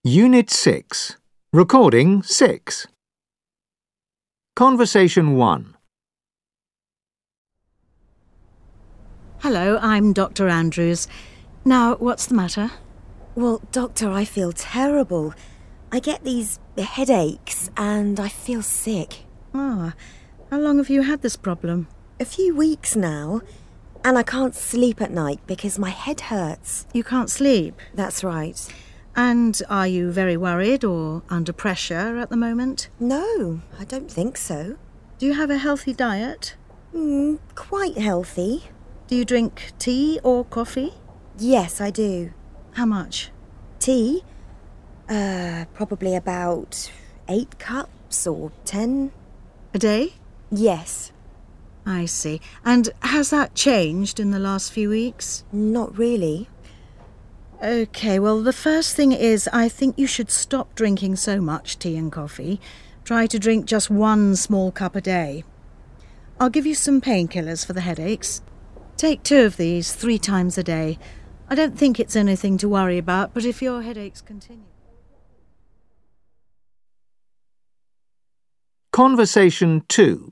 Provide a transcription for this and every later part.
Unit 6. Recording 6. Conversation 1. Hello, I'm Dr. Andrews. Now, what's the matter? Well, Doctor, I feel terrible. I get these headaches and I feel sick. How long have you had this problem? A few weeks now, and I can't sleep at night because my head hurts. You can't sleep? That's right. And are you very worried or under pressure at the moment? No, I don't think so. Do you have a healthy diet? Quite healthy. Do you drink tea or coffee? Yes, I do. How much? Tea? Probably about 8 cups or 10. A day? Yes. I see. And has that changed in the last few weeks? Not really. OK, well, the first thing is I think you should stop drinking so much tea and coffee. Try to drink just 1 small cup a day. I'll give you some painkillers for the headaches. Take 2 of these 3 times a day. I don't think it's anything to worry about, but if your headaches continue... Conversation 2.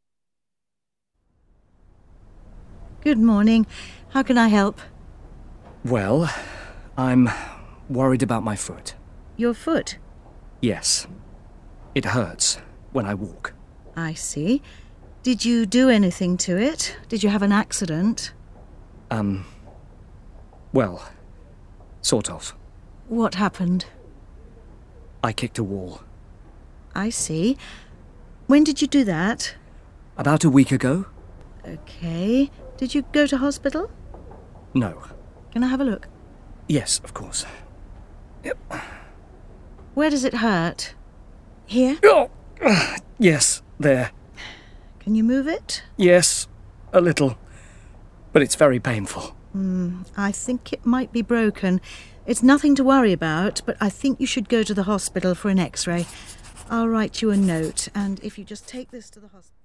Good morning. How can I help? Well, I'm worried about my foot. Your foot? Yes. It hurts when I walk. I see. Did you do anything to it? Did you have an accident? Well, sort of. What happened? I kicked a wall. I see. When did you do that? About a week ago? OK. Did you go to hospital? No. Can I have a look? Yes, of course. Yep. Where does it hurt? Here? Oh! Yes, there. Can you move it? Yes, a little. But it's very painful. I think it might be broken. It's nothing to worry about, but I think you should go to the hospital for an X-ray. I'll write you a note, and if you just take this to the hospital...